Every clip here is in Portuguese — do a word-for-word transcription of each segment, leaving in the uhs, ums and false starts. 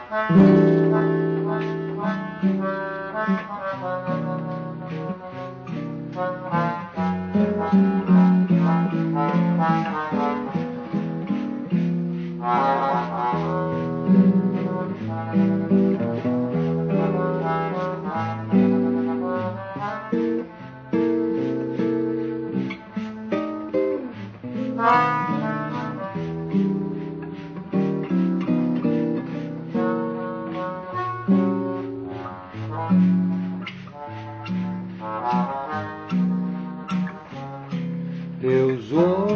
Teus olhos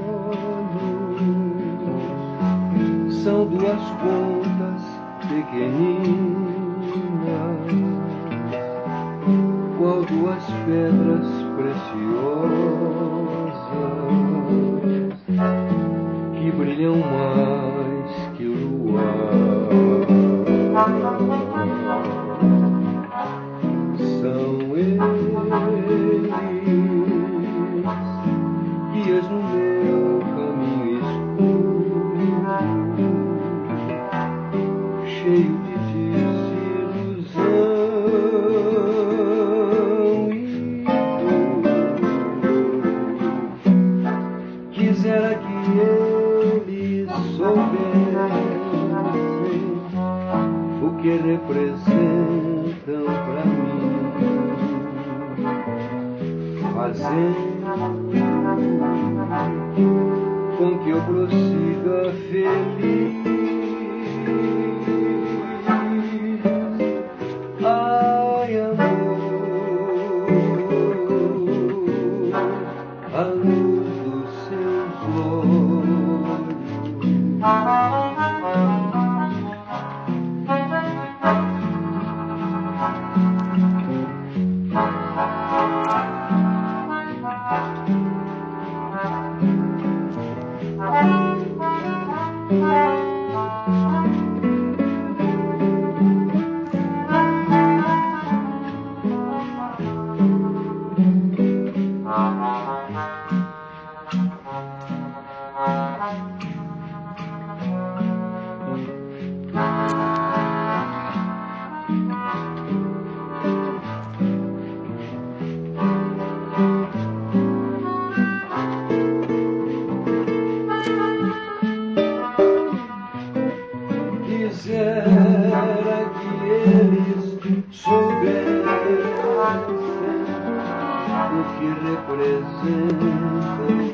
são duas pontas pequeninas, qual duas pedras preciosas que brilham mais que o luar. São eles guias no meu caminho escuro, cheio de desilusão e dor. Quisera que eles soubessem o que representam pra mim, fazendo com que eu prossiga feliz. Ai, amor, a luz dos seus olhos. Quisera que eles soubessem o que representam